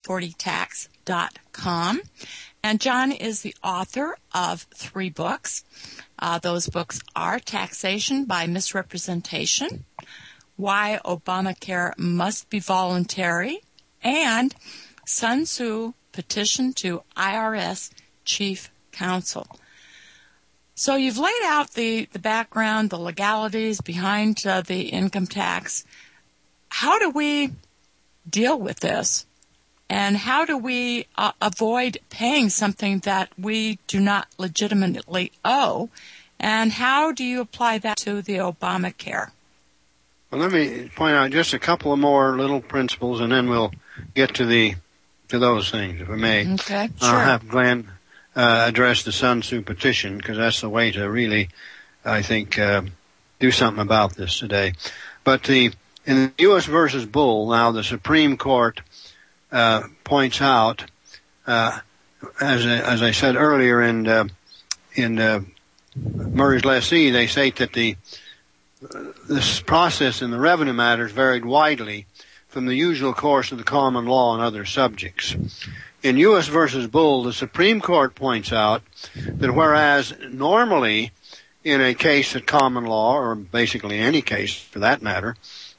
1040tax.com. And John is the author of 3 books. Those books are Taxation by Misrepresentation, Why Obamacare Must Be Voluntary, and Sun Tzu Petition to IRS Chief Counsel. So you've laid out the background, the legalities behind the income tax. How do we deal with this? And how do we avoid paying something that we do not legitimately owe? And how do you apply that to the Obamacare? Well, let me point out just a couple of more little principles, and then we'll get to those things, if I may. Okay, sure. I'll have Glenn address the Sun Tzu petition, because that's the way to really, I think, do something about this today. But in the U.S. versus Bull, now the Supreme Court points out, as I said earlier in Murray's Lessee, they state that this process in the revenue matters varied widely from the usual course of the common law and other subjects. In U.S. versus Bull, the Supreme Court points out that whereas normally in a case at common law, or basically any case for that matter,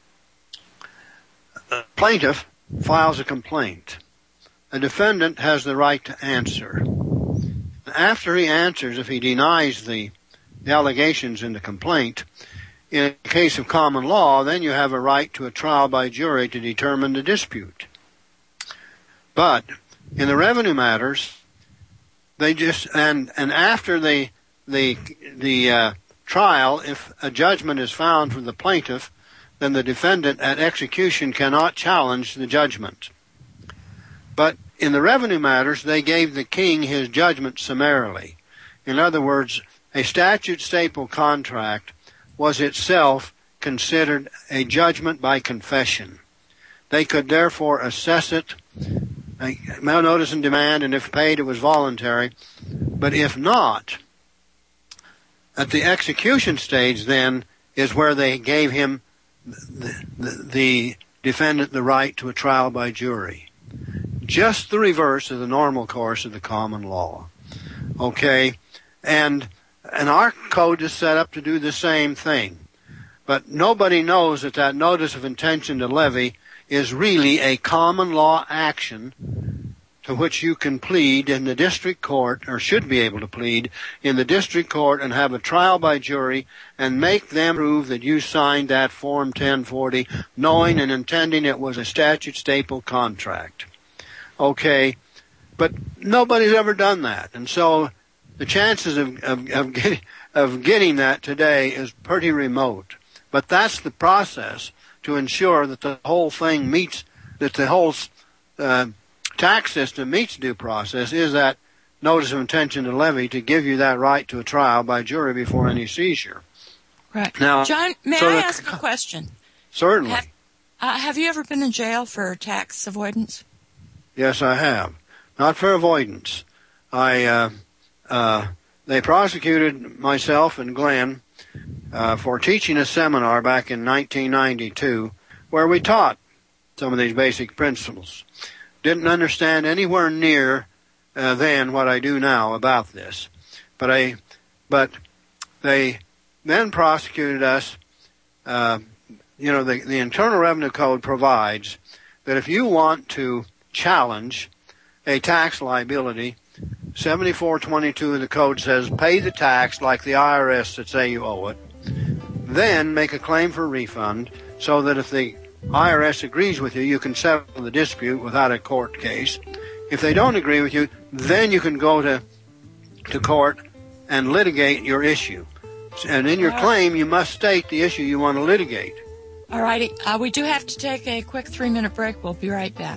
a plaintiff files a complaint. A defendant has the right to answer. After he answers, if he denies the allegations in the complaint, in a case of common law, then you have a right to a trial by jury to determine the dispute. But in the revenue matters, they just and after the trial, if a judgment is found for the plaintiff, then the defendant at execution cannot challenge the judgment. But in the revenue matters, they gave the king his judgment summarily. In other words, a statute staple contract was itself considered a judgment by confession. They could therefore assess it, notice and demand, and if paid, it was voluntary. But if not, at the execution stage then is where they gave him, the defendant, the right to a trial by jury. Just the reverse of the normal course of the common law. Okay? And our code is set up to do the same thing. But nobody knows that notice of intention to levy is really a common law action to which you can plead in the district court, or should be able to plead in the district court, and have a trial by jury and make them prove that you signed that Form 1040 knowing and intending it was a statute staple contract. Okay? But nobody's ever done that. And so the chances of getting that today is pretty remote. But that's the process to ensure that the whole thing meets, that the whole tax system meets due process, is that notice of intention to levy to give you that right to a trial by jury before any seizure. Right. Now, John, may I ask a question? Certainly. Have you ever been in jail for tax avoidance? Yes, I have. Not for avoidance. They prosecuted myself and Glenn for teaching a seminar back in 1992 where we taught some of these basic principles. Didn't understand anywhere near then what I do now about this. But they then prosecuted us. The Internal Revenue Code provides that if you want to challenge a tax liability, 7422 of the code says pay the tax like the IRS that say you owe it, then make a claim for refund so that if the IRS agrees with you, you can settle the dispute without a court case. If they don't agree with you, then you can go to court and litigate your issue. And in your claim, you must state the issue you want to litigate. All righty. We do have to take a quick 3-minute break. We'll be right back.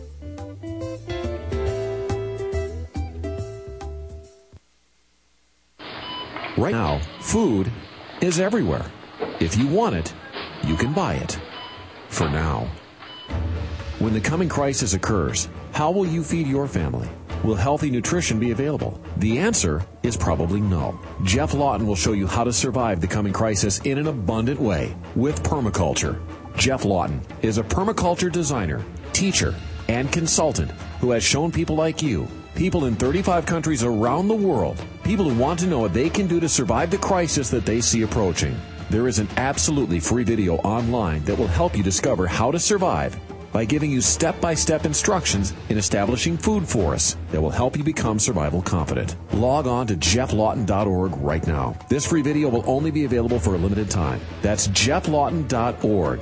Right now, food is everywhere. If you want it, you can buy it. For now. When the coming crisis occurs, how will you feed your family? Will healthy nutrition be available? The answer is probably no. Jeff Lawton will show you how to survive the coming crisis in an abundant way with permaculture. Jeff Lawton is a permaculture designer, teacher, and consultant who has shown people like you, people in 35 countries around the world, people who want to know what they can do to survive the crisis that they see approaching. There is an absolutely free video online that will help you discover how to survive by giving you step-by-step instructions in establishing food forests that will help you become survival confident. Log on to jefflawton.org right now. This free video will only be available for a limited time. That's jefflawton.org.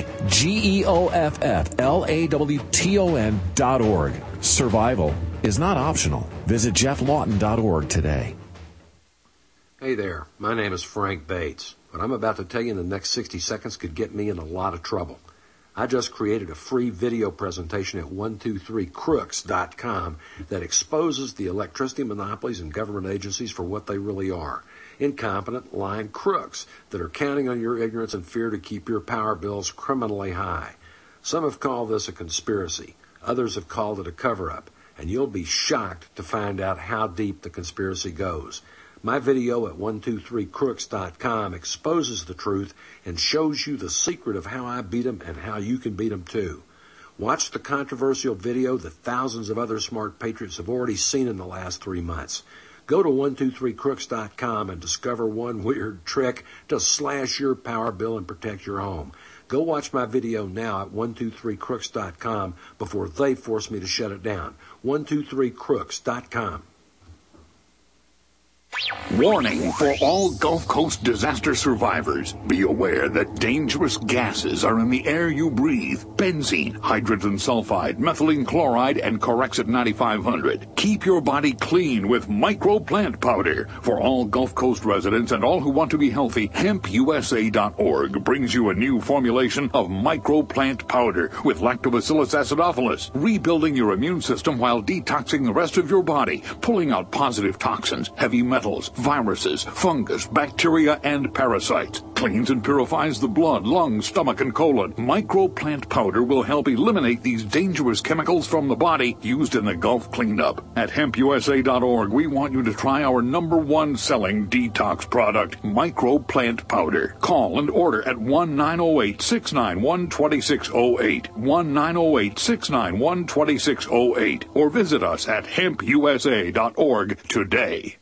GEOFFLAWTON.org. Survival is not optional. Visit jefflawton.org today. Hey there, my name is Frank Bates. What I'm about to tell you in the next 60 seconds could get me in a lot of trouble. I just created a free video presentation at 123crooks.com that exposes the electricity monopolies and government agencies for what they really are. Incompetent, lying crooks that are counting on your ignorance and fear to keep your power bills criminally high. Some have called this a conspiracy. Others have called it a cover-up. And you'll be shocked to find out how deep the conspiracy goes. My video at 123crooks.com exposes the truth and shows you the secret of how I beat them and how you can beat them too. Watch the controversial video that thousands of other smart patriots have already seen in the last 3 months. Go to 123crooks.com and discover one weird trick to slash your power bill and protect your home. Go watch my video now at 123crooks.com before they force me to shut it down. 123crooks.com. Warning for all Gulf Coast disaster survivors. Be aware that dangerous gases are in the air you breathe. Benzene, hydrogen sulfide, methylene chloride, and Corexit 9500. Keep your body clean with microplant powder. For all Gulf Coast residents and all who want to be healthy, HempUSA.org brings you a new formulation of microplant powder with Lactobacillus acidophilus, rebuilding your immune system while detoxing the rest of your body, pulling out positive toxins, heavy metals, viruses, fungus, bacteria, and parasites. Cleans and purifies the blood, lungs, stomach, and colon. Microplant powder will help eliminate these dangerous chemicals from the body used in the Gulf cleanup. At HempUSA.org, we want you to try our #1 selling detox product, Microplant Powder. Call and order at 1-908-691-2608, 1-908-691-2608, or visit us at HempUSA.org today.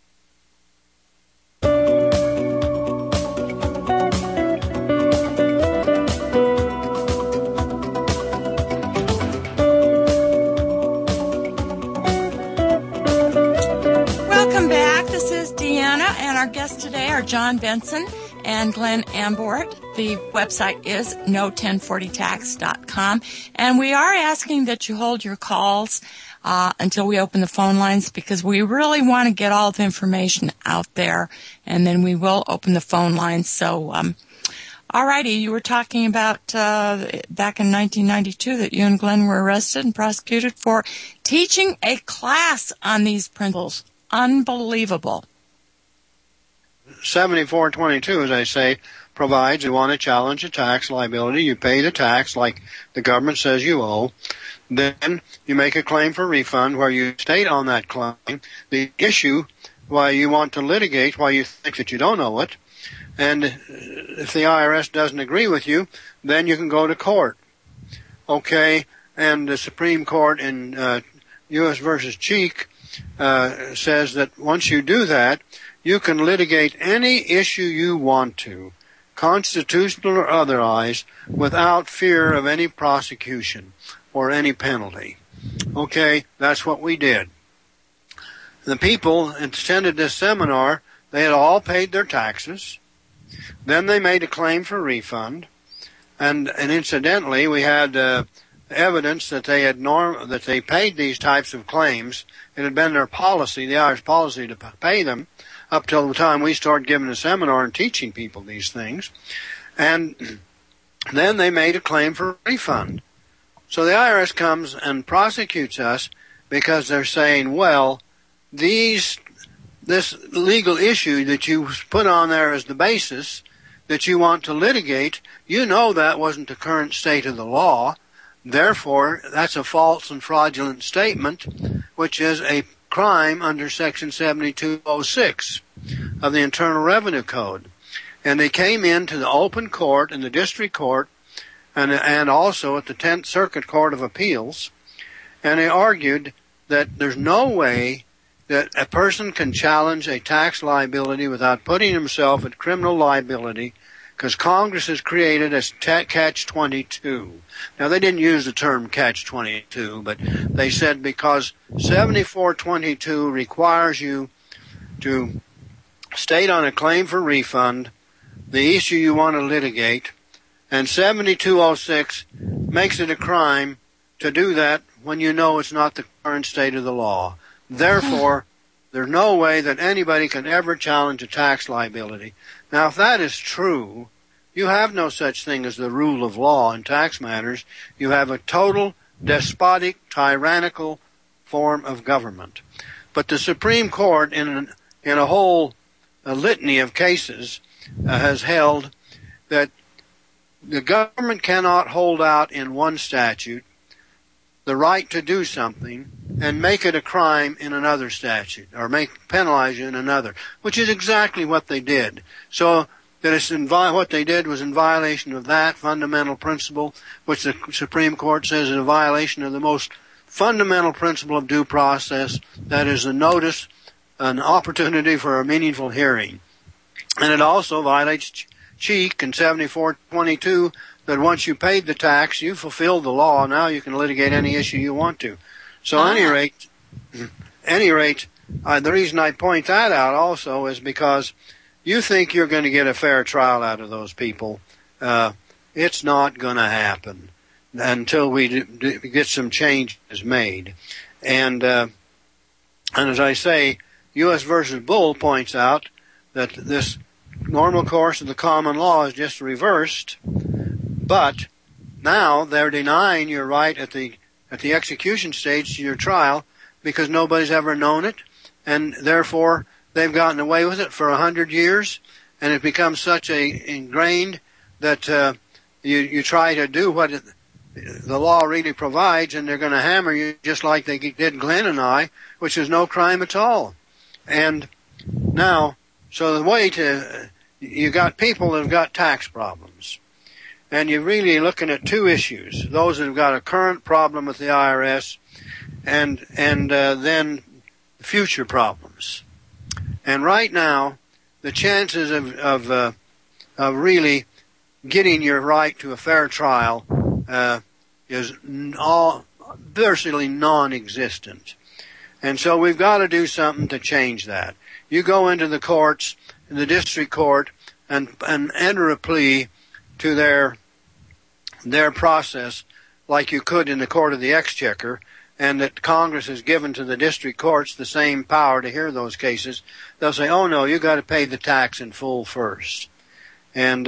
And our guests today are John Benson and Glenn Ambort. The website is no1040tax.com. And we are asking that you hold your calls until we open the phone lines, because we really want to get all the information out there, and then we will open the phone lines. So, all righty, you were talking about back in 1992 that you and Glenn were arrested and prosecuted for teaching a class on these principles. Unbelievable. 7422, as I say, provides you want to challenge a tax liability, you pay the tax like the government says you owe. Then you make a claim for refund where you state on that claim the issue why you want to litigate, why you think that you don't owe it. And if the IRS doesn't agree with you, then you can go to court. Okay, and the Supreme Court in U.S. versus Cheek says that once you do that, you can litigate any issue you want to, constitutional or otherwise, without fear of any prosecution or any penalty. Okay, that's what we did. The people attended this seminar, they had all paid their taxes. Then they made a claim for refund. And incidentally, we had evidence that they had that they paid these types of claims. It had been their policy, the Irish policy, to pay them up till the time we started giving a seminar and teaching people these things. And then they made a claim for refund. So the IRS comes and prosecutes us because they're saying, well, this legal issue that you put on there as the basis that you want to litigate, you know that wasn't the current state of the law. Therefore, that's a false and fraudulent statement, which is a crime under Section 7206 of the Internal Revenue Code. And they came into the open court and the district court and also at the 10th Circuit Court of Appeals, And they argued that there's no way that a person can challenge a tax liability without putting himself at criminal liability, because Congress has created a catch-22. Now, they didn't use the term catch-22, but they said because 7422 requires you to state on a claim for refund the issue you want to litigate, and 7206 makes it a crime to do that when you know it's not the current state of the law. Therefore, there's no way that anybody can ever challenge a tax liability. Now, if that is true, you have no such thing as the rule of law in tax matters. You have a total despotic, tyrannical form of government. But the Supreme Court, in a whole litany of cases, has held that the government cannot hold out in one statute the right to do something and make it a crime in another statute, or penalize you in another, which is exactly what they did. So that what they did was in violation of that fundamental principle, which the Supreme Court says is a violation of the most fundamental principle of due process, that is the notice, an opportunity for a meaningful hearing. And it also violates Cheek in 7422, that once you paid the tax, you fulfilled the law. Now you can litigate any issue you want to. So at any rate, the reason I point that out also is because you think you're going to get a fair trial out of those people. It's not going to happen until we get some changes made. And as I say, U.S. versus Bull points out that this normal course of the common law is just reversed, but now they're denying your right at the execution stage to your trial because nobody's ever known it, and therefore they've gotten away with it for 100 years, and it becomes such ingrained that you try to do what the law really provides, and they're going to hammer you just like they did Glenn and I, which is no crime at all. And now, so the way you got people that have got tax problems, and you're really looking at two issues: those that have got a current problem with the IRS, and then future problems. And right now, the chances of really getting your right to a fair trial is virtually non-existent. And so we've got to do something to change that. You go into the courts, in the district court, and enter a plea to their process like you could in the court of the exchequer, and that Congress has given to the district courts the same power to hear those cases. They'll say, oh no, you got to pay the tax in full first. And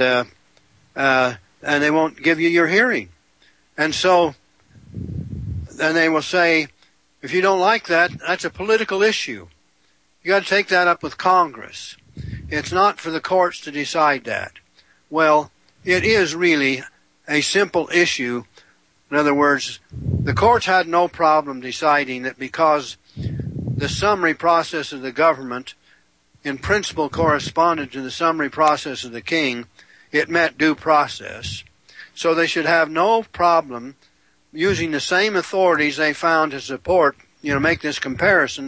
they won't give you your hearing. And so, then they will say, if you don't like that, that's a political issue. You got to take that up with Congress. It's not for the courts to decide that. Well, it is really a simple issue. In other words, the courts had no problem deciding that because the summary process of the government in principle corresponded to the summary process of the king, it met due process. So they should have no problem using the same authorities they found to support, make this comparison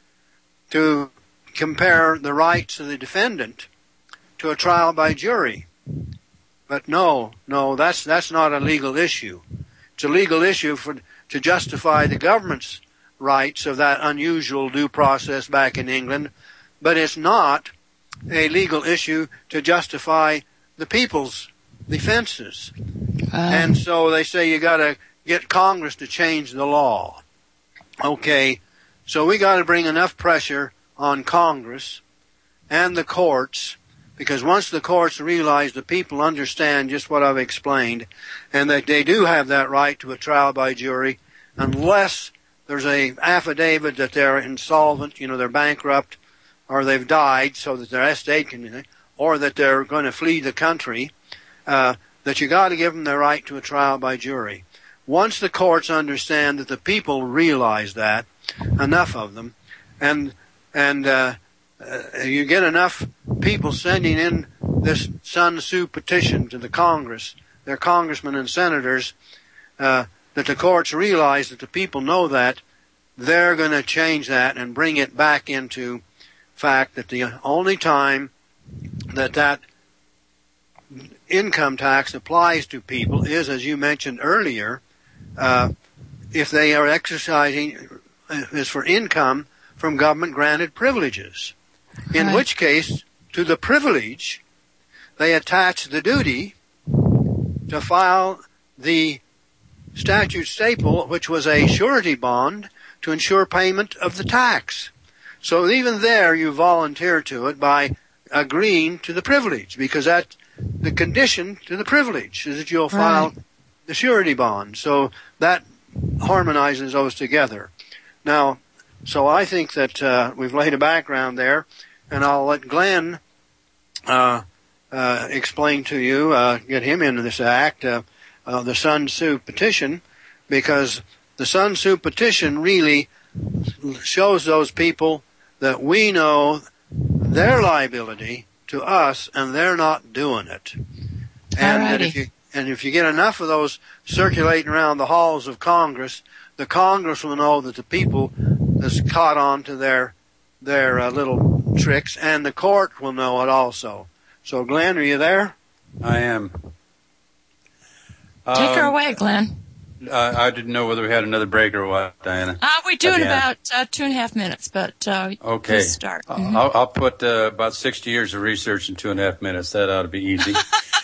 to compare the rights of the defendant to a trial by jury. But no, that's not a legal issue. It's a legal issue to justify the government's rights of that unusual due process back in England, but it's not a legal issue to justify the people's defenses. And so they say you got to get Congress to change the law. Okay, so we got to bring enough pressure on Congress and the courts, because once the courts realize the people understand just what I've explained, and that they do have that right to a trial by jury, unless there's a affidavit that they're insolvent, they're bankrupt, or they've died so that their estate can, or that they're going to flee the country, that you got to give them the right to a trial by jury. Once the courts understand that the people realize that, enough of them, and you get enough people sending in this Sun Tzu petition to the Congress, their congressmen and senators, that the courts realize that the people know that, they're going to change that and bring it back into fact that the only time that income tax applies to people is, as you mentioned earlier, if they are exercising, is for income from government-granted privileges. In which case, to the privilege, they attach the duty to file the statute staple, which was a surety bond to ensure payment of the tax. So even there, you volunteer to it by agreeing to the privilege, because that's the condition to the privilege, is that you'll file the surety bond. So that harmonizes those together. Now, so I think that we've laid a background there, and I'll let Glenn explain to you, get him into this act, the Sun Tzu petition, because the Sun Tzu petition really shows those people that we know their liability to us, and they're not doing it. And that if you get enough of those circulating around the halls of Congress, the Congress will know that the people has caught on to their little tricks, and the court will know it also. So, Glenn, are you there? I am. Take her away, Glenn. I didn't know whether we had another break or what, Diana. We do in about 2.5 minutes, but okay. Please start. Mm-hmm. I'll put about 60 years of research in 2.5 minutes. That ought to be easy.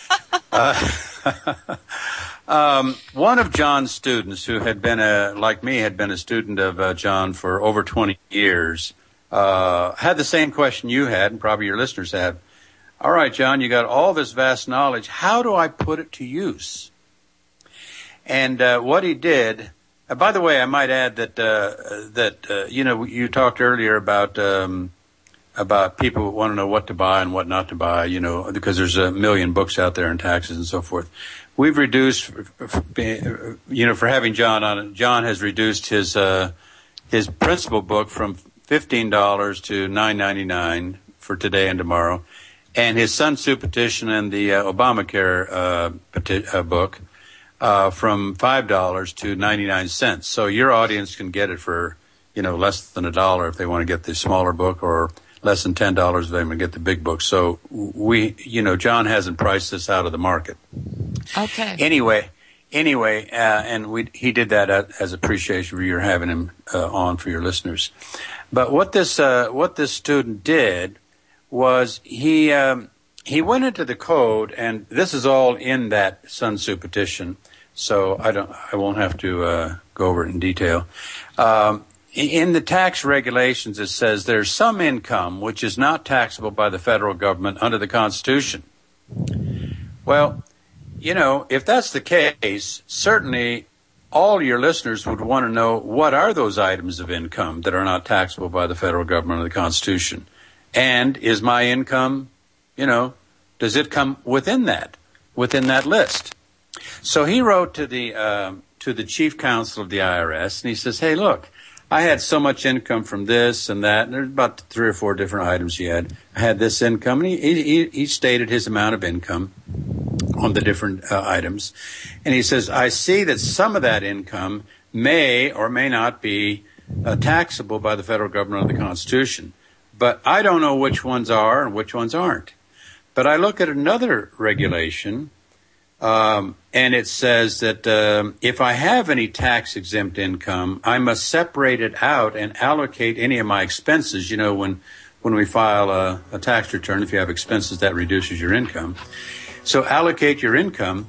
One of John's students, who had been like me, had been a student of John for over 20 years, had the same question you had, and probably your listeners have. All right, John, you got all this vast knowledge. How do I put it to use? And what he did. By the way, I might add that you talked earlier about people who want to know what to buy and what not to buy. Because there's a million books out there in taxes and so forth. We've reduced, for having John on it. John has reduced his principal book from $15 to $9.99 for today and tomorrow, and his Sun Tzu petition and the Obamacare book from $5 to 99 cents. So your audience can get it for less than $1 if they want to get the smaller book, or less than $10 if they want to get the big book. So John hasn't priced this out of the market. Okay. Anyway, and he did that as appreciation for your having him on for your listeners. But what this student did was he went into the code, and this is all in that Sun Tzu petition, so I won't have to go over it in detail. In the tax regulations, it says there's some income which is not taxable by the federal government under the Constitution. Well, if that's the case, certainly all your listeners would want to know, what are those items of income that are not taxable by the federal government under the Constitution? And is my income, does it come within that list? So he wrote to the chief counsel of the IRS, and he says, hey, look, I had so much income from this and that, and there's about 3 or 4 different items he had. I had this income, and he stated his amount of income on the different items. And he says, I see that some of that income may or may not be taxable by the federal government under the Constitution. But I don't know which ones are and which ones aren't. But I look at another regulation, and it says that if I have any tax-exempt income, I must separate it out and allocate any of my expenses. When we file a tax return, if you have expenses, that reduces your income. So allocate your income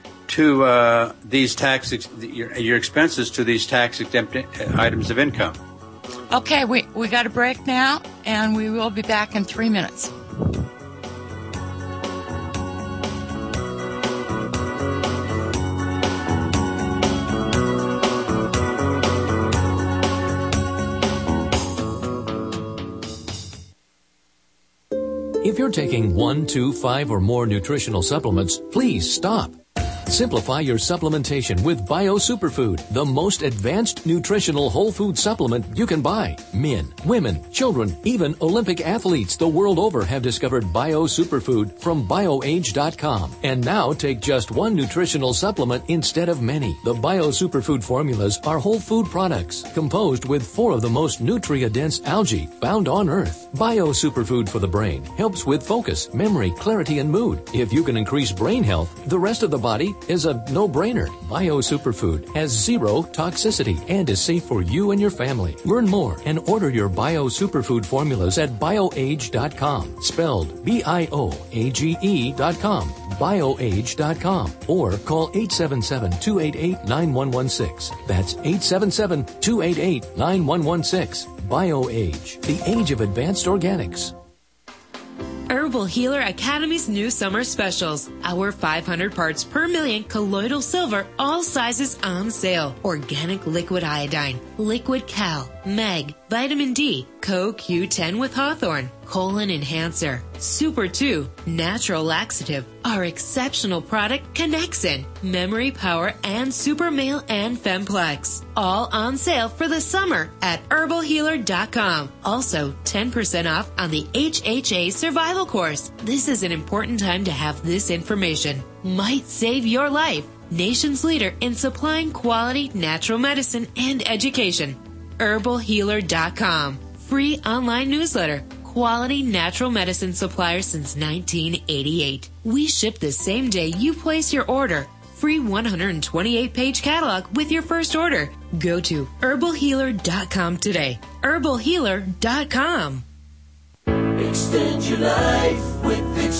to your expenses to these tax-exempt items of income. Okay, we got a break now, and we will be back in 3 minutes. If you're taking 1, 2, 5, or more nutritional supplements, please stop. Simplify your supplementation with Bio Superfood, the most advanced nutritional whole food supplement you can buy. Men, women, children, even Olympic athletes the world over have discovered Bio Superfood from BioAge.com. And now take just one nutritional supplement instead of many. The Bio Superfood formulas are whole food products composed with 4 of the most nutrient-dense algae found on Earth. Bio Superfood for the brain helps with focus, memory, clarity, and mood. If you can increase brain health, the rest of the body is a no-brainer. Bio Superfood has 0 toxicity and is safe for you and your family. Learn more and order your Bio Superfood formulas at BioAge.com, spelled BIOAGE.com, BioAge.com, or call 877-288-9116. That's 877-288-9116. BioAge, the age of advanced organics. Herbal Healer Academy's new summer specials. Our 500 parts per million colloidal silver, all sizes on sale. Organic liquid iodine, liquid cal, mag, vitamin D, CoQ10 with Hawthorne, colon enhancer, Super 2, natural laxative, our exceptional product Connexin, memory power, and Super Male and Femplex. All on sale for the summer at herbalhealer.com. Also, 10% off on the HHA Survival Course. This is an important time to have this information. Might save your life. Nation's leader in supplying quality natural medicine and education. herbalhealer.com. Free online newsletter. Quality natural medicine supplier since 1988. We ship the same day you place your order. Free 128-page catalog with your first order. Go to herbalhealer.com today. herbalhealer.com. Extend your life with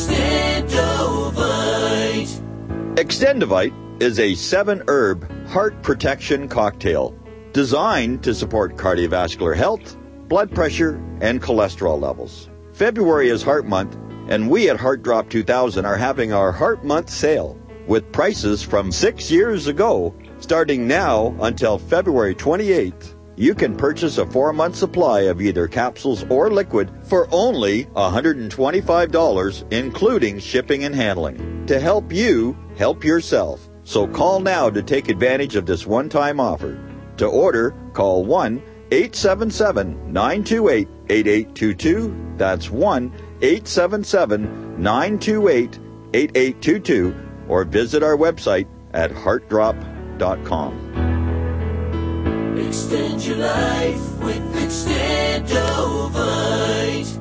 Extendovite. Extendovite is a 7-herb heart protection cocktail designed to support cardiovascular health, blood pressure, and cholesterol levels. February is Heart Month, and we at Heart Drop 2000 are having our Heart Month sale with prices from 6 years ago. Starting now until February 28th, you can purchase a 4-month supply of either capsules or liquid for only $125, including shipping and handling, to help you help yourself. So call now to take advantage of this one-time offer. To order, call 1-877-928-8822. That's 1-877-928-8822. Or visit our website at heartdrop.com. Extend your life with Extendovite.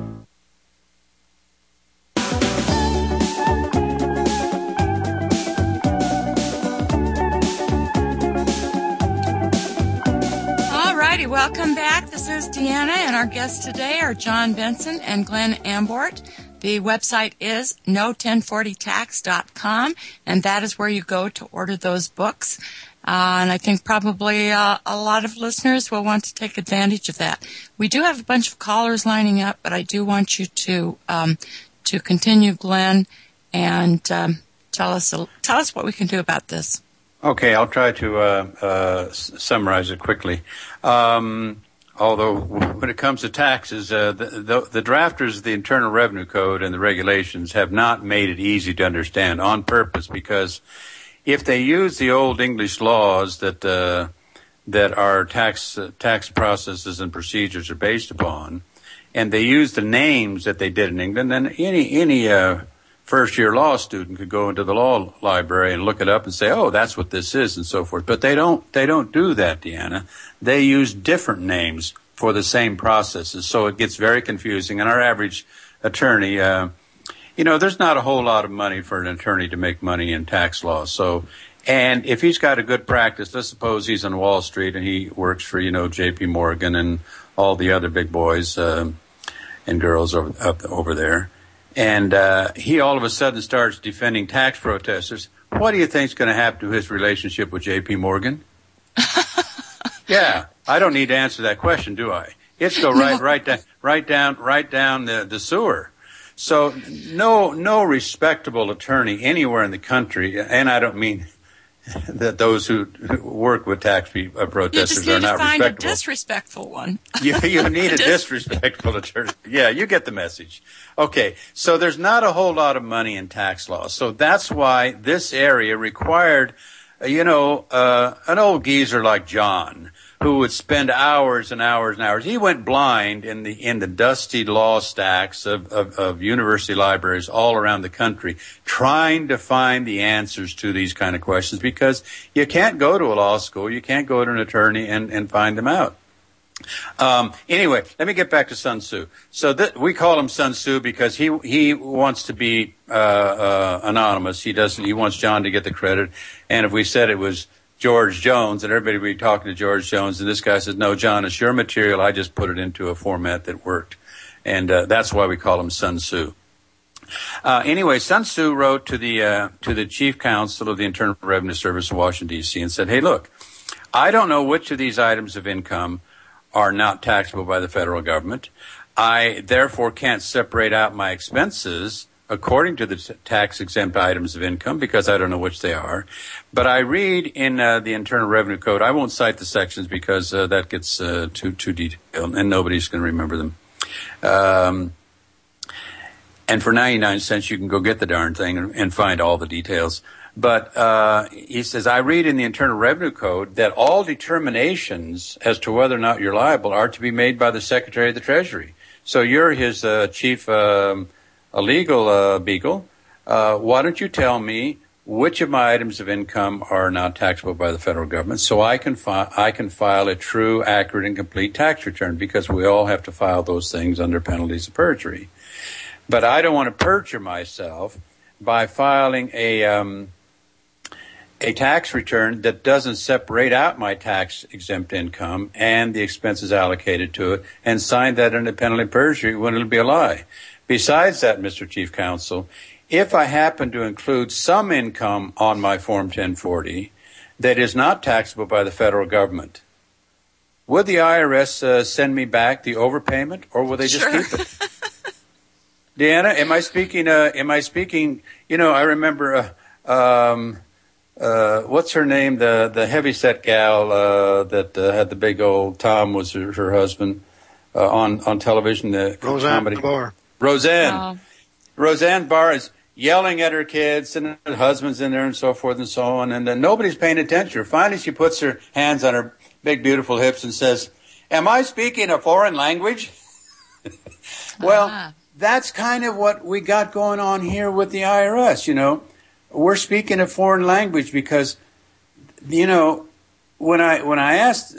Alrighty, welcome back. This is Deanna, and our guests today are John Benson and Glenn Ambort. The website is no1040tax.com, and that is where you go to order those books. And I think probably a lot of listeners will want to take advantage of that. We do have a bunch of callers lining up, but I do want you to continue, Glenn, and tell us what we can do about this. Okay, I'll try to summarize it quickly. Although when it comes to taxes, the drafters of the Internal Revenue Code and the regulations have not made it easy to understand on purpose, because if they use the old English laws that our tax processes and procedures are based upon, and they use the names that they did in England, then any first-year law student could go into the law library and look it up and say, oh, that's what this is, and so forth. But they don't do that, Deanna. They use different names for the same processes, so it gets very confusing. And our average attorney, there's not a whole lot of money for an attorney to make money in tax law. So, and if he's got a good practice, let's suppose he's on Wall Street and he works for, J.P. Morgan and all the other big boys and girls over there. And he all of a sudden starts defending tax protesters. What do you think is going to happen to his relationship with J.P. Morgan? Yeah, I don't need to answer that question, do I? It's go right down the sewer. So no respectable attorney anywhere in the country, and I don't mean that those who work with tax protesters are not respectable. You just need to find a disrespectful one. You need a disrespectful attorney. Yeah, you get the message. Okay, so there's not a whole lot of money in tax law. So that's why this area required, an old geezer like John, who would spend hours and hours and hours. He went blind in the dusty law stacks of university libraries all around the country, trying to find the answers to these kind of questions, because you can't go to a law school, you can't go to an attorney and find them out. Anyway, let me get back to Sun Tzu. So we call him Sun Tzu because he wants to be anonymous. He wants John to get the credit. And if we said it was George Jones, and everybody would be talking to George Jones, and this guy says, no, John, it's your material. I just put it into a format that worked. And that's why we call him Sun Tzu. Anyway, Sun Tzu wrote to the chief counsel of the Internal Revenue Service in Washington, D.C. and said, hey, look, I don't know which of these items of income are not taxable by the federal government. I therefore can't separate out my expenses according to the tax-exempt items of income because I don't know which they are. But I read in the Internal Revenue Code, I won't cite the sections because that gets too detailed and nobody's going to remember them. And for 99 cents, you can go get the darn thing and find all the details. But he says, I read in the Internal Revenue Code that all determinations as to whether or not you're liable are to be made by the Secretary of the Treasury. So you're his chief legal beagle. Why don't you tell me which of my items of income are not taxable by the federal government so I can file a true, accurate, and complete tax return, because we all have to file those things under penalties of perjury. But I don't want to perjure myself by filing a tax return that doesn't separate out my tax-exempt income and the expenses allocated to it and sign that under penalty of perjury when it'll be a lie. Besides that, Mr. Chief Counsel, if I happen to include some income on my Form 1040 that is not taxable by the federal government, would the IRS send me back the overpayment, or will they just keep it? Deanna, am I speaking, I remember, what's her name? The heavyset gal, that had the big old Tom was her husband, on television, the comedy. Barr. Roseanne. Oh. Roseanne Barr is yelling at her kids and her husband's in there and so forth and so on. And then nobody's paying attention. Finally, she puts her hands on her big, beautiful hips and says, am I speaking a foreign language? Well, that's kind of what we got going on here with the IRS. We're speaking a foreign language because, when I asked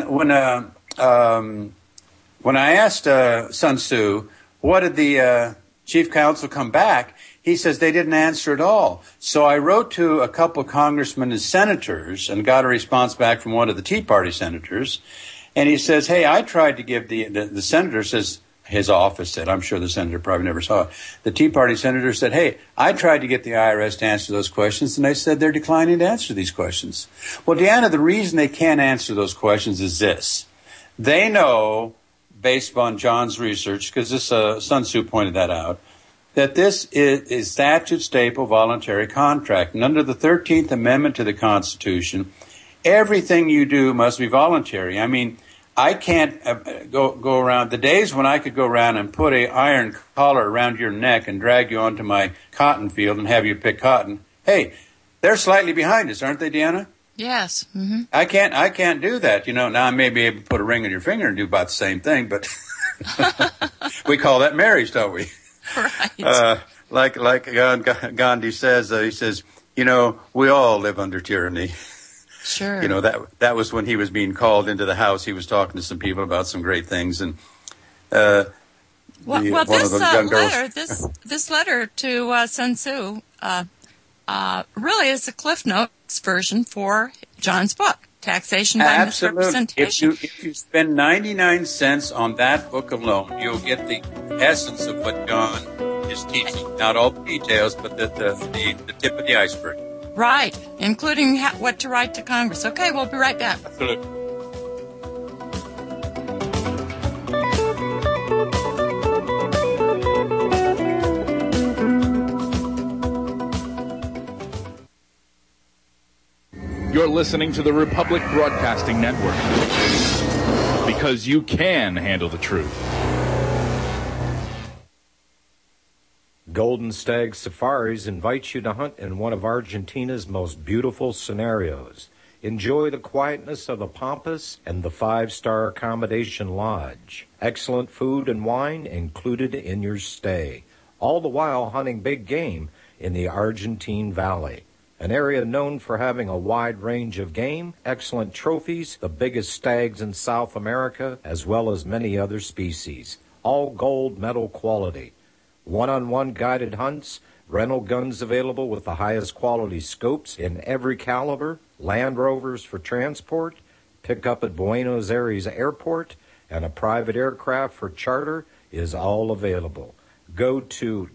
Sun Tzu, what did the chief counsel come back? He says they didn't answer at all. So I wrote to a couple of congressmen and senators and got a response back from one of the Tea Party senators. And he says, hey, I tried to give the senator says, his office said, I'm sure the senator probably never saw it. The Tea Party senator said, hey, I tried to get the IRS to answer those questions, and they said they're declining to answer these questions. Well, Deanna, the reason they can't answer those questions is this. They know, based upon John's research, because this Sun Tzu pointed that out, that this is statute staple voluntary contract. And under the 13th Amendment to the Constitution, everything you do must be voluntary. I mean, I can't go around the days when I could go around and put a iron collar around your neck and drag you onto my cotton field and have you pick cotton. Hey, they're slightly behind us, aren't they, Deanna? Yes. Mm-hmm. I can't do that. Now I may be able to put a ring on your finger and do about the same thing, but we call that marriage, don't we? Right. Like Gandhi says, he says, we all live under tyranny. Sure. That was when he was being called into the house. He was talking to some people about some great things, and this letter to Sun Tzu really is a Cliff Notes version for John's book, Taxation by Misrepresentation. If you spend 99 cents on that book alone, you'll get the essence of what John is teaching. Not all the details, but the tip of the iceberg. Right, including what to write to Congress. Okay, we'll be right back. Absolutely. listening to the Republic Broadcasting Network. Because you can handle the truth. Golden Stag Safaris invites you to hunt in one of Argentina's most beautiful scenarios. Enjoy the quietness of the Pampas and the 5-star accommodation lodge. Excellent food and wine included in your stay. All the while hunting big game in the Argentine Valley, an area known for having a wide range of game, excellent trophies, the biggest stags in South America, as well as many other species. All gold medal quality. One-on-one guided hunts, rental guns available with the highest quality scopes in every caliber, Land Rovers for transport, pick up at Buenos Aires Airport, and a private aircraft for charter is all available. Go to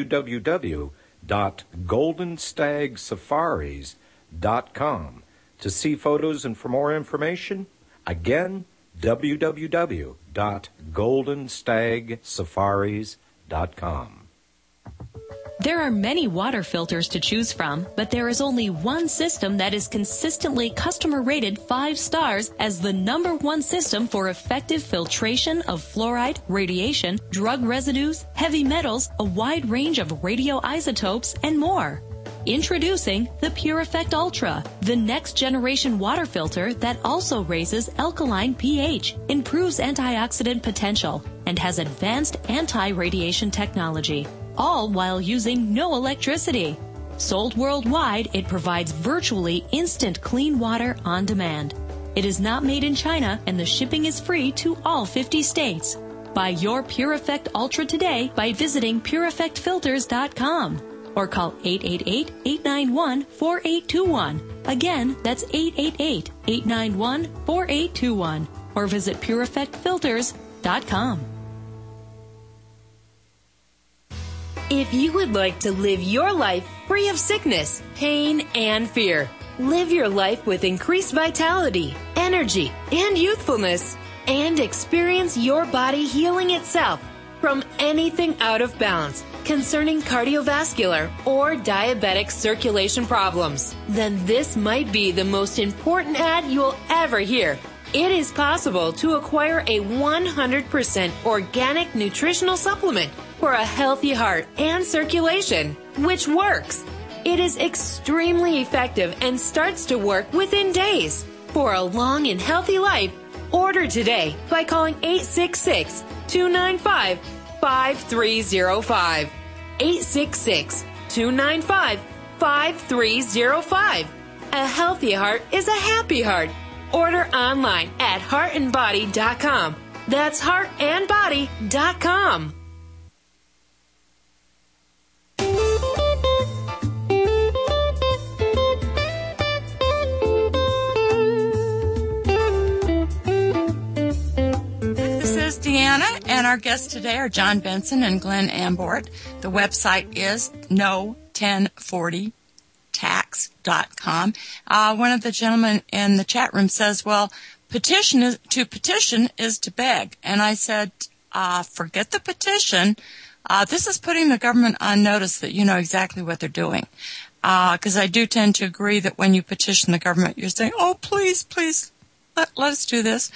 www.goldenstagsafaris.com to see photos and for more information. Again, www.goldenstagsafaris.com. There are many water filters to choose from, but there is only one system that is consistently customer rated 5 stars as the #1 system for effective filtration of fluoride, radiation, drug residues, heavy metals, a wide range of radioisotopes, and more. Introducing the Pure Effect Ultra, the next generation water filter that also raises alkaline pH, improves antioxidant potential, and has advanced anti-radiation technology, all while using no electricity. Sold worldwide, it provides virtually instant clean water on demand. It is not made in China, and the shipping is free to all 50 states. Buy your Pure Effect Ultra today by visiting PureEffectFilters.com. or call 888-891-4821. Again, that's 888-891-4821. Or visit PureEffectFilters.com. If you would like to live your life free of sickness, pain, and fear, live your life with increased vitality, energy, and youthfulness, and experience your body healing itself from anything out of balance concerning cardiovascular or diabetic circulation problems, then this might be the most important ad you'll ever hear. It is possible to acquire a 100% organic nutritional supplement for a healthy heart and circulation, which works. It is extremely effective and starts to work within days. For a long and healthy life, order today by calling 866-295-5305. 866-295-5305. A healthy heart is a happy heart. Order online at heartandbody.com. That's heartandbody.com. Deanna, and our guests today are John Benson and Glenn Ambort. The website is no1040tax.com. One of the gentlemen in the chat room says, well, petition is to beg. And I said, forget the petition. This is putting the government on notice that you know exactly what they're doing. Because I do tend to agree that when you petition the government, you're saying, oh, please, let us do this.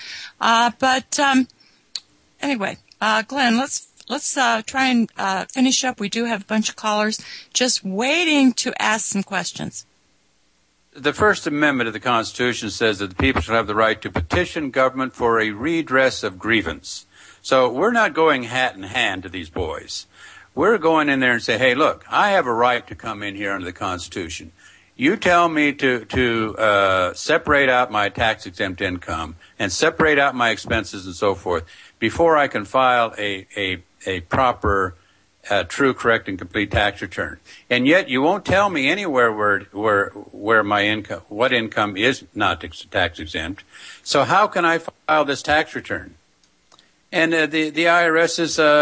Anyway, Glenn, let's try and finish up. We do have a bunch of callers just waiting to ask some questions. The First Amendment of the Constitution says that the people shall have the right to petition government for a redress of grievance. So we're not going hat in hand to these boys. We're going in there and say, hey, look, I have a right to come in here under the Constitution. You tell me to separate out my tax-exempt income and separate out my expenses and so forth before I can file a proper, true, correct, and complete tax return. And yet you won't tell me anywhere where my income, what income is not tax exempt. So how can I file this tax return? And the IRS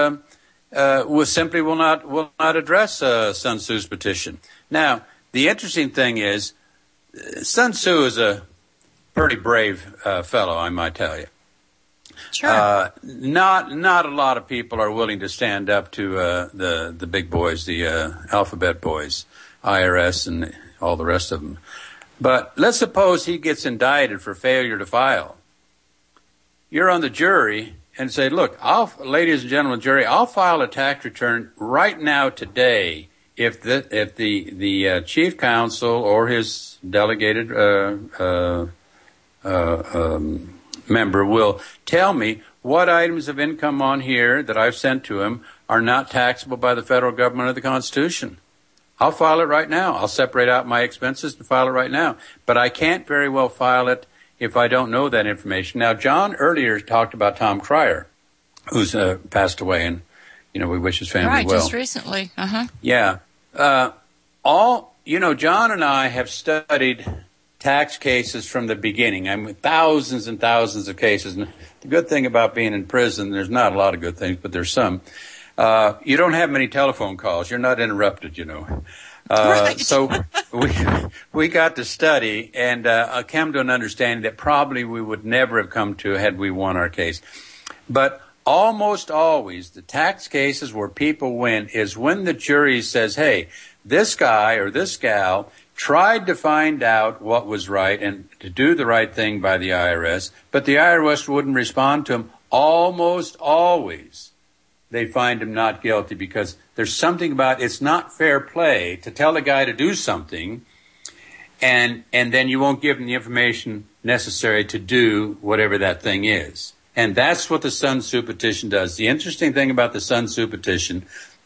will not address Sun Tzu's petition. Now, the interesting thing is, Sun Tzu is a pretty brave fellow, I might tell you. Sure. Not a lot of people are willing to stand up to the big boys, the alphabet boys, IRS, and all the rest of them. But let's suppose he gets indicted for failure to file. You're on the jury and say, look, ladies and gentlemen, jury, I'll file a tax return right now today if the chief counsel or his delegated member will tell me what items of income on here that I've sent to him are not taxable by the federal government or the Constitution. I'll file it right now. I'll separate out my expenses and file it right now. But I can't very well file it if I don't know that information. Now, John earlier talked about Tom Cryer, who's passed away, and, we wish his family well. Right, just recently. Yeah. John and I have studied tax cases from the beginning. I mean, thousands and thousands of cases. And the good thing about being in prison, there's not a lot of good things, but there's some. You don't have many telephone calls. You're not interrupted, Right. So we got to study and came to an understanding that probably we would never have come to had we won our case. But almost always the tax cases where people win is when the jury says, hey, this guy or this gal tried to find out what was right and to do the right thing by the IRS, but the IRS wouldn't respond to him. Almost always they find him not guilty because there's something about it's not fair play to tell a guy to do something and then you won't give him the information necessary to do whatever that thing is. And that's what the Sun Tzu petition does. The interesting thing about the Sun Tzu petition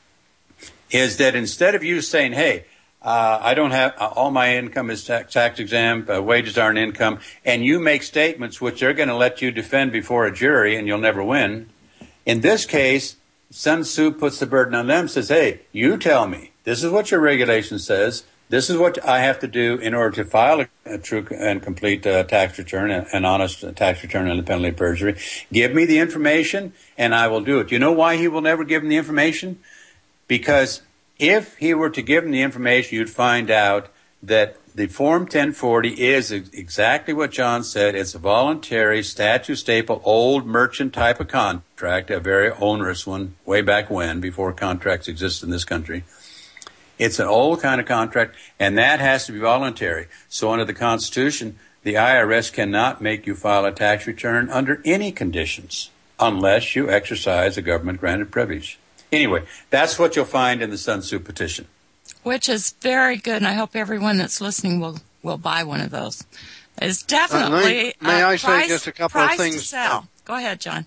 is that instead of you saying, hey, I don't have all my income is tax exempt, wages aren't income, and you make statements which they're going to let you defend before a jury and you'll never win. In this case, Sun Tzu puts the burden on them, says, hey, you tell me, this is what your regulation says, this is what I have to do in order to file a true and complete tax return, an honest tax return under the penalty of perjury. Give me the information and I will do it. You know why he will never give him the information? Because if he were to give him the information, you'd find out that the Form 1040 is exactly what John said. It's a voluntary, statute staple, old merchant type of contract, a very onerous one way back when, before contracts existed in this country. It's an old kind of contract, and that has to be voluntary. So under the Constitution, the IRS cannot make you file a tax return under any conditions unless you exercise a government-granted privilege. Anyway, that's what you'll find in the Sun Tzu petition. Which is very good, and I hope everyone that's listening will buy one of those. It's definitely may I say just a couple of things? To sell. Go ahead, John.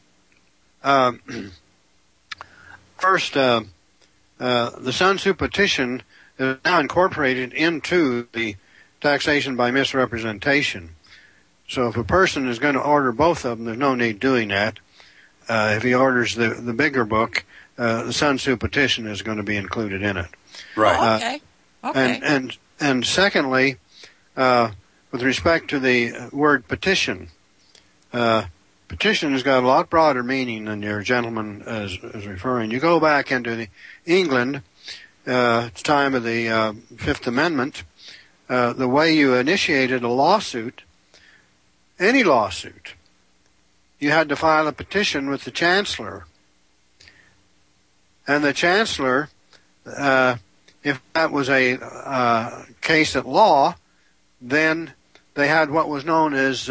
First, the Sun Tzu petition is now incorporated into the taxation by misrepresentation. So if a person is going to order both of them, there's no need doing that. If he orders the bigger book, the Sun Tzu petition is going to be included in it. Right. Okay. And secondly, with respect to the word petition, petition has got a lot broader meaning than your gentleman is referring. You go back into England, at the time of the Fifth Amendment, the way you initiated a lawsuit, any lawsuit, you had to file a petition with the Chancellor. And the Chancellor, if that was a case at law, then they had what was known as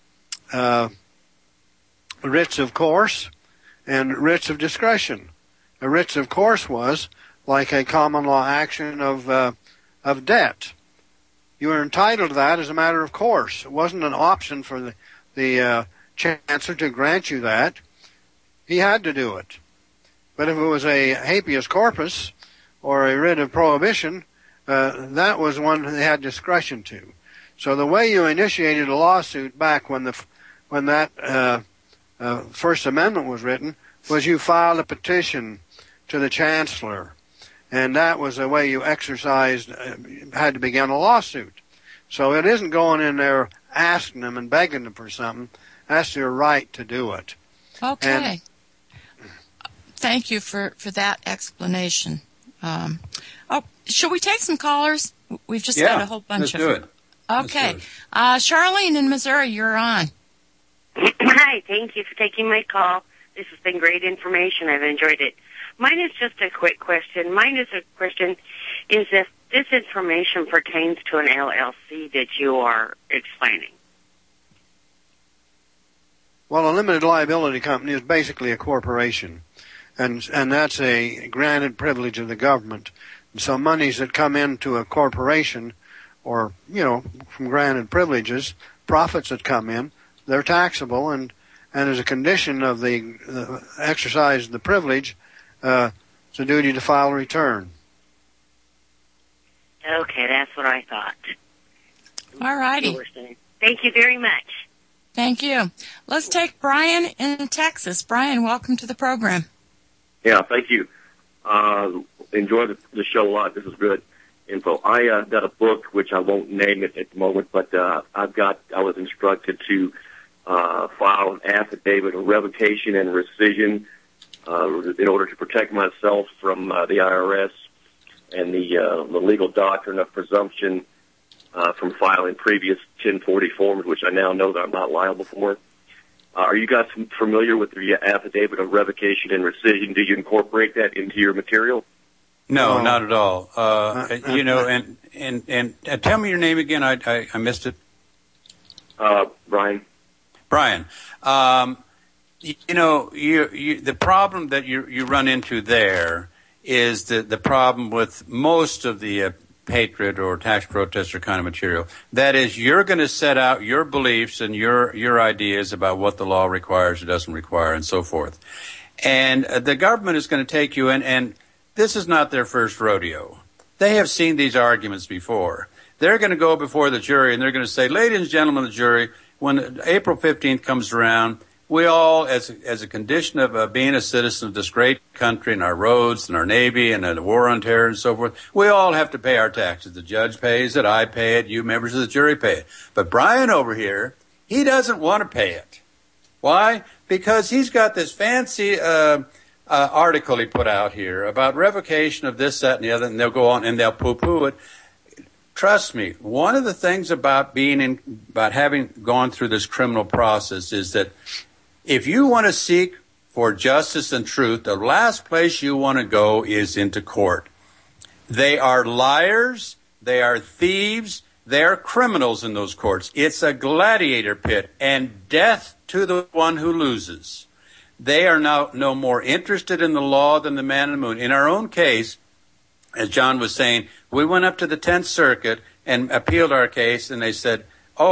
writs of course and writs of discretion. A writs of course was like a common law action of debt. You were entitled to that as a matter of course. It wasn't an option for the Chancellor to grant you that. He had to do it. But if it was a habeas corpus or a writ of prohibition, that was one they had discretion to. So the way you initiated a lawsuit back when that First Amendment was written was you filed a petition to the Chancellor, and that was the way you exercised, had to begin a lawsuit. So it isn't going in there asking them and begging them for something. That's your right to do it. Okay. Thank you for that explanation. Should we take some callers? We've just got a whole bunch of them. Let's do it. Okay. Charlene in Missouri, you're on. Hi, thank you for taking my call. This has been great information. I've enjoyed it. Mine is just a quick question. Is if this information pertains to an LLC that you are explaining? Well, a limited liability company is basically a corporation, and that's a granted privilege of the government. And so monies that come into a corporation, or, from granted privileges, profits that come in, they're taxable, and as a condition of the exercise of the privilege, it's a duty to file a return. Okay, that's what I thought. All righty. Thank you very much. Thank you. Let's take Brian in Texas. Brian, welcome to the program. Yeah, thank you. Enjoy the show a lot. This is good info. I got a book, which I won't name it at the moment, but I was instructed to file an affidavit of revocation and rescission in order to protect myself from the IRS and the legal doctrine of presumption from filing previous 1040 forms, which I now know that I'm not liable for. Are you guys familiar with the affidavit of revocation and rescission? Do you incorporate that into your material? No, not at all. And tell me your name again. I missed it. Brian. Brian. The problem that you run into there is the problem with most of the patriot or tax protester kind of material. That is, you're going to set out your beliefs and your ideas about what the law requires or doesn't require and so forth. And the government is going to take you in, and this is not their first rodeo. They have seen these arguments before. They're going to go before the jury, and they're going to say, ladies and gentlemen of the jury, when April 15th comes around, we all, as a condition of being a citizen of this great country and our roads and our Navy and the war on terror and so forth, we all have to pay our taxes. The judge pays it, I pay it, you members of the jury pay it. But Brian over here, he doesn't want to pay it. Why? Because he's got this fancy article he put out here about revocation of this, that, and the other, and they'll go on and they'll poo-poo it. Trust me, one of the things about having gone through this criminal process is that if you want to seek for justice and truth, the last place you want to go is into court. They are liars, they are thieves, they are criminals in those courts. It's a gladiator pit, and death to the one who loses. They are now no more interested in the law than the man in the moon. In our own case, as John was saying, we went up to the 10th Circuit and appealed our case, and they said,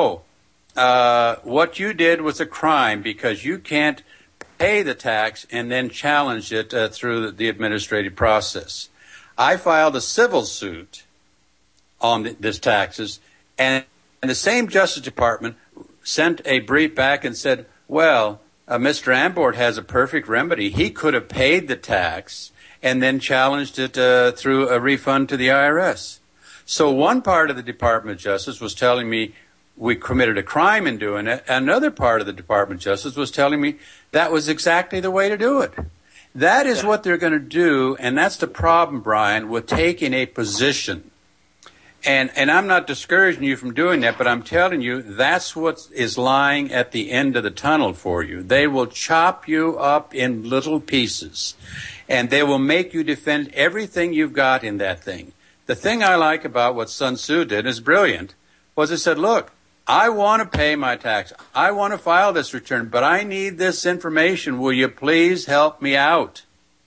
what you did was a crime because you can't pay the tax and then challenge it through the administrative process. I filed a civil suit on this taxes, and the same Justice Department sent a brief back and said, well, Mr. Ambort has a perfect remedy. He could have paid the tax and then challenged it through a refund to the IRS. So one part of the Department of Justice was telling me we committed a crime in doing it. Another part of the Department of Justice was telling me that was exactly the way to do it. That is what they're going to do, and that's the problem, Brian, with taking a position. And I'm not discouraging you from doing that, but I'm telling you that's what is lying at the end of the tunnel for you. They will chop you up in little pieces, and they will make you defend everything you've got in that thing. The thing I like about what Sun Tzu did is brilliant, was it said, look, I want to pay my tax. I want to file this return, but I need this information. Will you please help me out?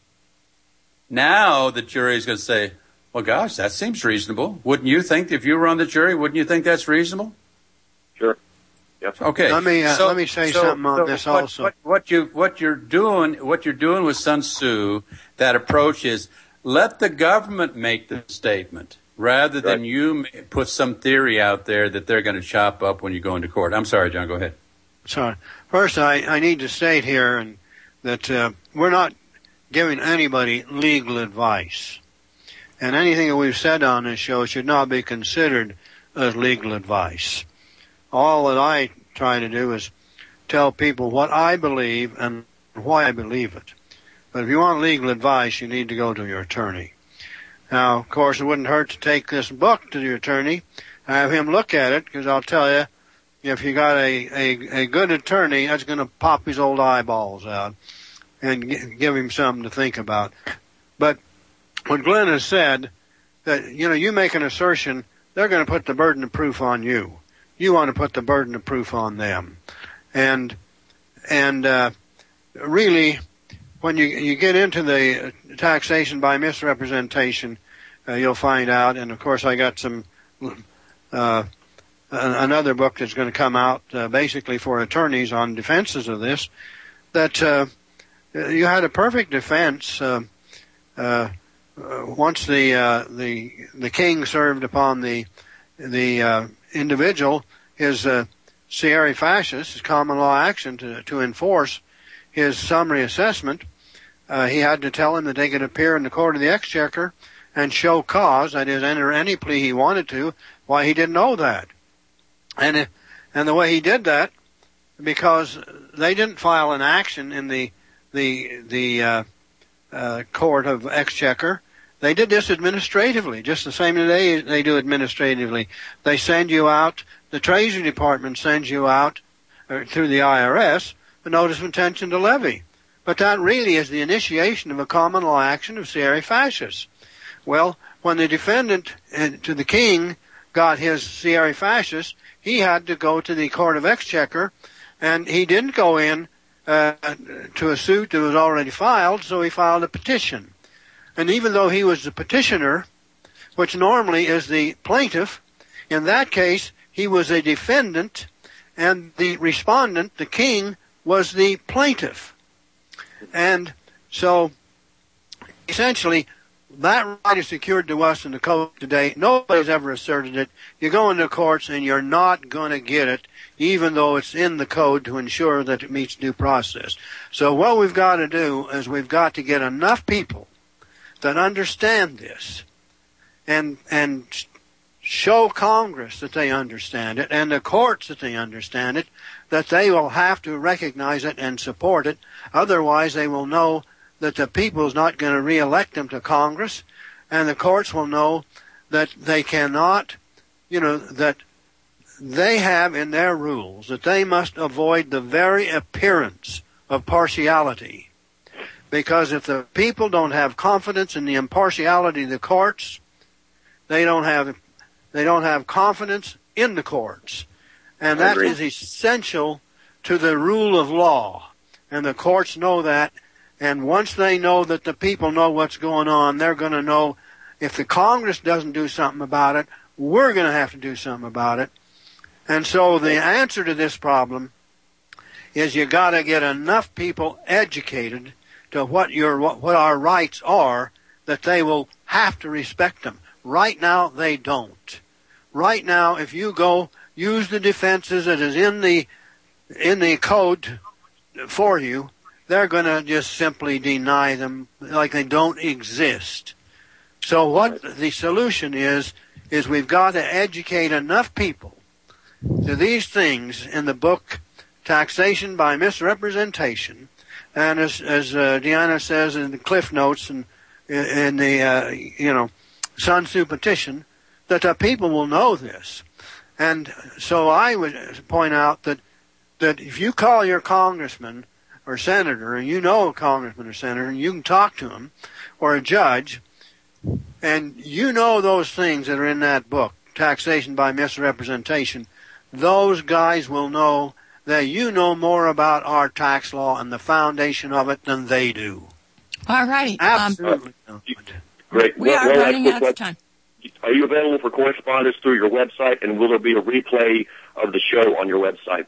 Now the jury is going to say, well, gosh, that seems reasonable. Wouldn't you think, if you were on the jury, wouldn't you think that's reasonable? Sure. Yep. Okay. Let me say something on this also. What you're doing with Sun Tzu, that approach is let the government make the statement rather than you put some theory out there that they're going to chop up when you go into court. I'm sorry, John. Go ahead. Sorry. First, I need to state here that we're not giving anybody legal advice. And anything that we've said on this show should not be considered as legal advice. All that I try to do is tell people what I believe and why I believe it. But if you want legal advice, you need to go to your attorney. Now, of course, it wouldn't hurt to take this book to your attorney, have him look at it, because I'll tell you, if you got a good attorney, that's going to pop his old eyeballs out and give him something to think about. But what Glenn has said that, you make an assertion, they're going to put the burden of proof on you. You want to put the burden of proof on them. And really, when you get into the taxation by misrepresentation, you'll find out, and of course I got some, another book that's going to come out, basically for attorneys on defenses of this, that, you had a perfect defense, once the king served upon the individual his Seri Fascis, his common law action to enforce his summary assessment, he had to tell him that they could appear in the court of the exchequer and show cause, that is, enter any plea he wanted to. Why, he didn't know that, and the way he did that, because they didn't file an action in the court of exchequer. They did this administratively, just the same as they do administratively. They send you out, the Treasury Department sends you out, through the IRS, a notice of intention to levy. But that really is the initiation of a common law action of Seri Fascis. Well, when the defendant to the king got his Seri Fascis, he had to go to the court of exchequer, and he didn't go in to a suit that was already filed, so he filed a petition. And even though he was the petitioner, which normally is the plaintiff, in that case he was a defendant, and the respondent, the king, was the plaintiff. And so essentially that right is secured to us in the code today. Nobody's ever asserted it. You go into courts and you're not going to get it, even though it's in the code, to ensure that it meets due process. So what we've got to do is we've got to get enough people that understand this and show Congress that they understand it, and the courts that they understand it, that they will have to recognize it and support it. Otherwise they will know that the people is not going to re-elect them to Congress, and the courts will know that they cannot, that they have in their rules that they must avoid the very appearance of partiality. Because if the people don't have confidence in the impartiality of the courts, they don't have confidence in the courts. And that is essential to the rule of law. And the courts know that. And once they know that the people know what's going on, they're going to know if the Congress doesn't do something about it, we're going to have to do something about it. And so the answer to this problem is you got to get enough people educated to what our rights are, that they will have to respect them. Right now, they don't. Right now, if you go use the defenses that is in the code for you, they're going to just simply deny them like they don't exist. So what the solution is we've got to educate enough people to these things in the book Taxation by Misrepresentation, and as Deanna says in the Cliff Notes and in the Sun Tzu petition, that the people will know this. And so I would point out that if you call your congressman or senator, and you know a congressman or senator, and you can talk to him, or a judge, and you know those things that are in that book, Taxation by Misrepresentation, those guys will know that you know more about our tax law and the foundation of it than they do. All righty. Absolutely. Great. We are running out of time. Are you available for correspondence through your website, and will there be a replay of the show on your website?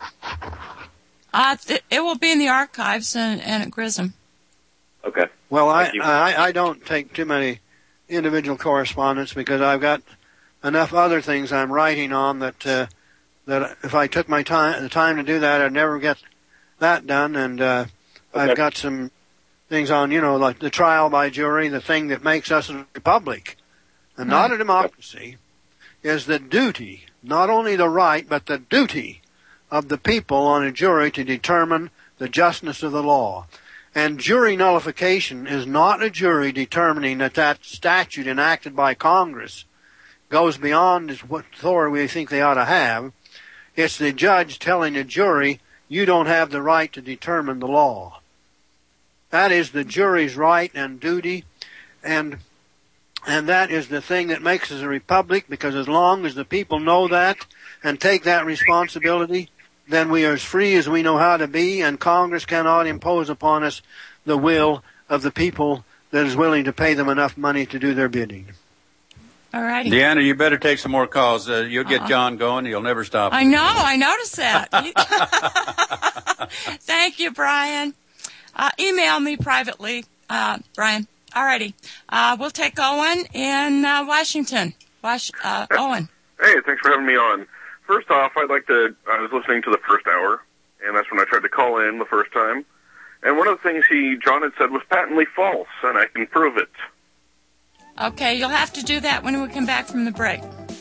It will be in the archives and at Grissom. Okay. Well, I don't take too many individual correspondence because I've got enough other things I'm writing on that if I took the time to do that, I'd never get that done. And okay. I've got some things on, like the trial by jury, the thing that makes us a republic and not a democracy, is the duty, not only the right, but the duty of the people on a jury to determine the justness of the law. And jury nullification is not a jury determining that statute enacted by Congress goes beyond what authority we think they ought to have. It's the judge telling the jury, you don't have the right to determine the law. That is the jury's right and duty. And And that is the thing that makes us a republic, because as long as the people know that and take that responsibility, then we are as free as we know how to be, and Congress cannot impose upon us the will of the people that is willing to pay them enough money to do their bidding. All righty. Deanna, you better take some more calls. You'll get John going. You'll never stop. I know. I noticed that. Thank you, Brian. Email me privately, Brian. All righty. We'll take Owen in Washington. Owen. Hey, thanks for having me on. First off, I was listening to the first hour, and that's when I tried to call in the first time. And one of the things John had said was patently false, and I can prove it. Okay, you'll have to do that when we come back from the break.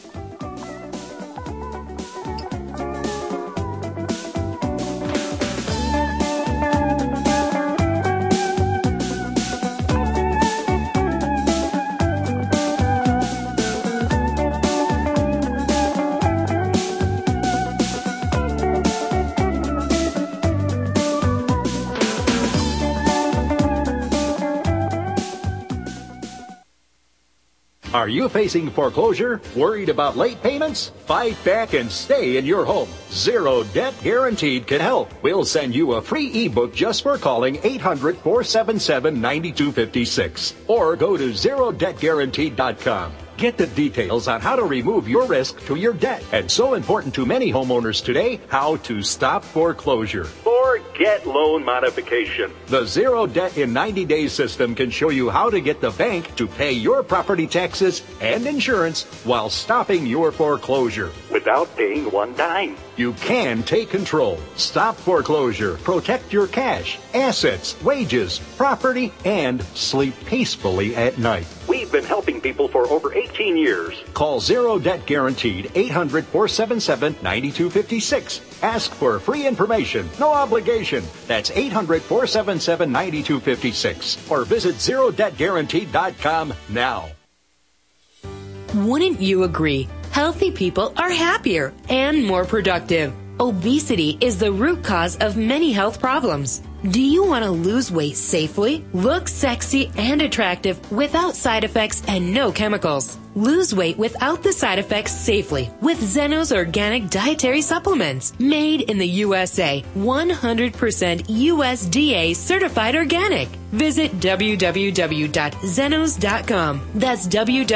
Are you facing foreclosure? Worried about late payments? Fight back and stay in your home. Zero Debt Guaranteed can help. We'll send you a free ebook just for calling 800-477-9256. Or go to ZeroDebtGuaranteed.com. Get the details on how to remove your risk to your debt. And so important to many homeowners today, how to stop foreclosure. Forget loan modification. The Zero Debt in 90 Days system can show you how to get the bank to pay your property taxes and insurance while stopping your foreclosure without paying one dime. You can take control, stop foreclosure, protect your cash, assets, wages, property, and sleep peacefully at night. We've been helping people for over 18 years. Call Zero Debt Guaranteed 800-477-9256. Ask for free information, no obligation. That's 800-477-9256. Or visit ZeroDebtGuaranteed.com now. Wouldn't you agree? Healthy people are happier and more productive. Obesity is the root cause of many health problems. Do you want to lose weight safely, look sexy and attractive without side effects and no chemicals? Lose weight without the side effects safely with Zenos Organic Dietary Supplements. Made in the USA, 100% USDA certified organic. Visit www.zenos.com. That's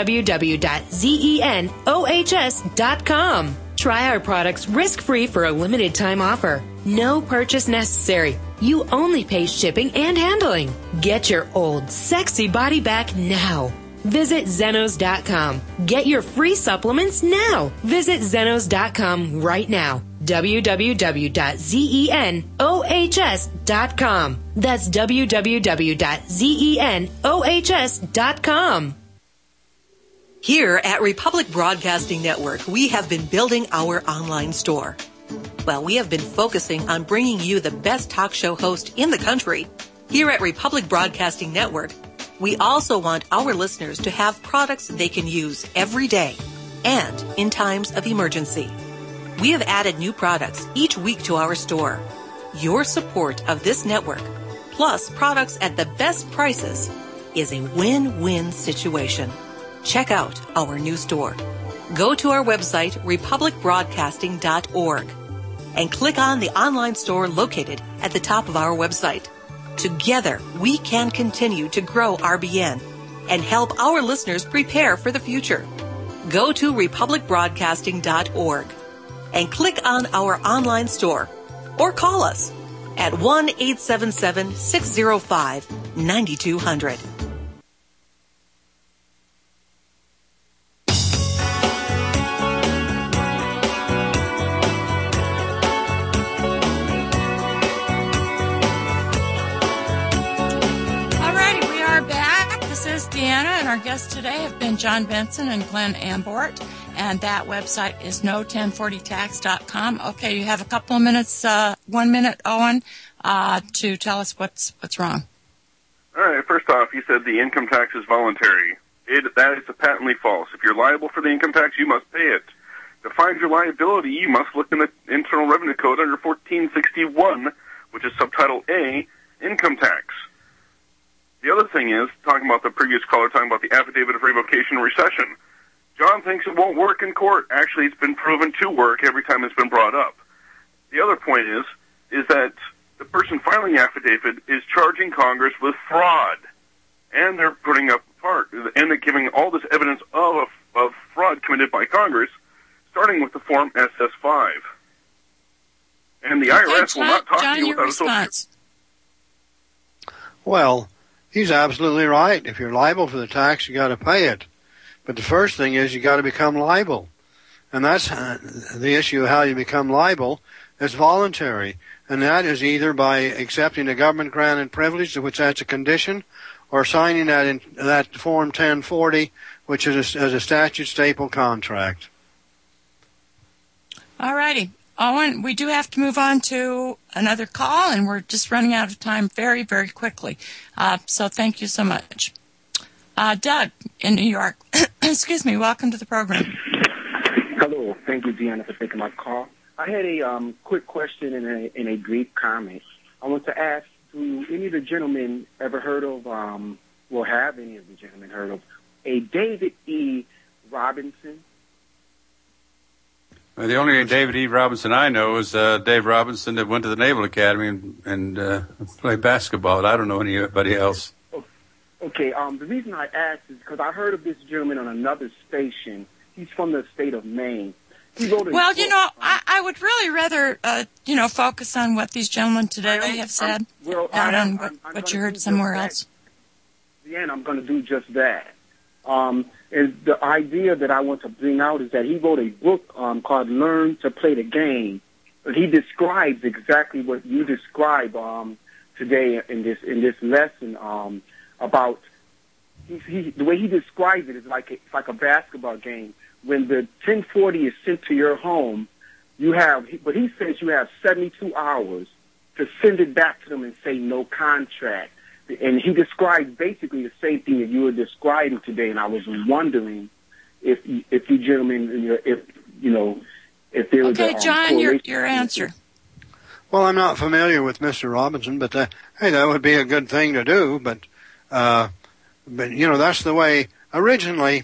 www.zenohs.com. Try our products risk-free for a limited time offer. No purchase necessary. You only pay shipping and handling. Get your old sexy body back now. Visit Zenos.com. Get your free supplements now. Visit Zenos.com right now. www.zenohs.com. That's www.zenohs.com. Here at Republic Broadcasting Network, we have been building our online store. Well, we have been focusing on bringing you the best talk show host in the country. Here at Republic Broadcasting Network, we also want our listeners to have products they can use every day and in times of emergency. We have added new products each week to our store. Your support of this network, plus products at the best prices, is a win-win situation. Check out our new store. Go to our website, republicbroadcasting.org, and click on the online store located at the top of our website. Together, we can continue to grow RBN and help our listeners prepare for the future. Go to republicbroadcasting.org and click on our online store or call us at 1-877-605-9200. Deanna, and our guests today have been John Benson and Glenn Ambort, and that website is no1040tax.com. Okay, you have a couple of minutes, 1 minute, Owen, to tell us what's wrong. All right, first off, you said the income tax is voluntary. That is patently false. If you're liable for the income tax, you must pay it. To find your liability, you must look in the Internal Revenue Code under 1461, which is subtitle A, Income Tax. The other thing is, talking about the previous caller, talking about the affidavit of revocation and recession. John thinks it won't work in court. Actually, it's been proven to work every time it's been brought up. The other point is that the person filing the affidavit is charging Congress with fraud. And they're putting up and they're giving all this evidence of fraud committed by Congress, starting with the Form SS5. And the IRS will not talk to you without a social. Well, he's absolutely right. If you're liable for the tax, you got to pay it. But the first thing is you got to become liable. And that's the issue of how you become liable. It's voluntary. And that is either by accepting a government-granted privilege, which that's a condition, or signing that Form 1040, which is a statute staple contract. All righty. Owen, we do have to move on to another call, and we're just running out of time very, very quickly. So thank you so much. Doug in New York. Excuse me. Welcome to the program. Hello. Thank you, Deanna, for taking my call. I had a quick question and a brief comment. I want to ask, do any of the gentlemen ever heard of, have any of the gentlemen heard of a David E. Robinson? Well, the only David E. Robinson I know is Dave Robinson that went to the Naval Academy and played basketball. I don't know anybody else. Okay, the reason I asked is because I heard of this gentleman on another station. He's from the state of Maine. Well, I would really rather, focus on what these gentlemen today have said, not on what you heard somewhere else. Yeah, I'm going to do just that. And the idea that I want to bring out is that he wrote a book called Learn to Play the Game. But he describes exactly what you describe today in this lesson about the way he describes it is it's like a basketball game. When the 1040 is sent to your home, but he says you have 72 hours to send it back to them and say no contract. And he describes basically the same thing that you were describing today. And I was wondering if you gentlemen, if there was okay, John, your answer. Well, I'm not familiar with Mr. Robinson, but hey, that would be a good thing to do. But that's the way originally.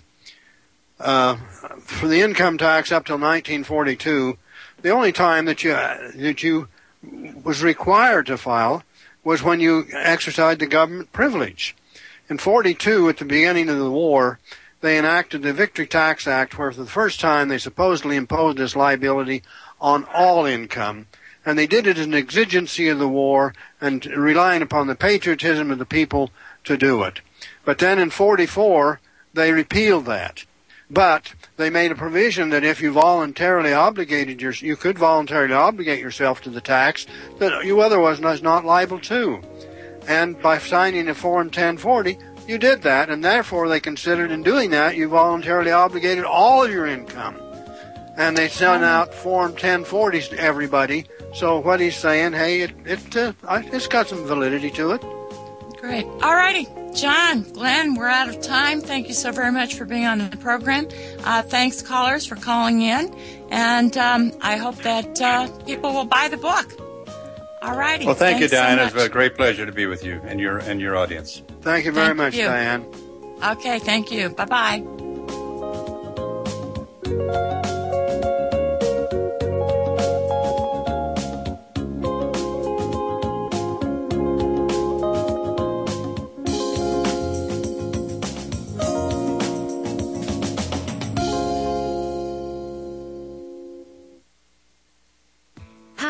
For the income tax up till 1942, the only time that you was required to file was when you exercised the government privilege. In 42, at the beginning of the war, they enacted the Victory Tax Act, where for the first time they supposedly imposed this liability on all income. And they did it as an exigency of the war and relying upon the patriotism of the people to do it. But then in 44, they repealed that. But they made a provision that if you voluntarily you could voluntarily obligate yourself to the tax that you otherwise was not liable to. And by signing a Form 1040, you did that, and therefore they considered in doing that you voluntarily obligated all your income. And they sent out Form 1040s to everybody. So what he's saying, hey, it's got some validity to it. Great. All righty. John, Glenn, we're out of time. Thank you so very much for being on the program. Thanks, callers, for calling in. And I hope that people will buy the book. All righty. Well, thank you, Diane. So it's a great pleasure to be with you and your audience. Thank you very much, Diane. Okay, thank you. Bye-bye.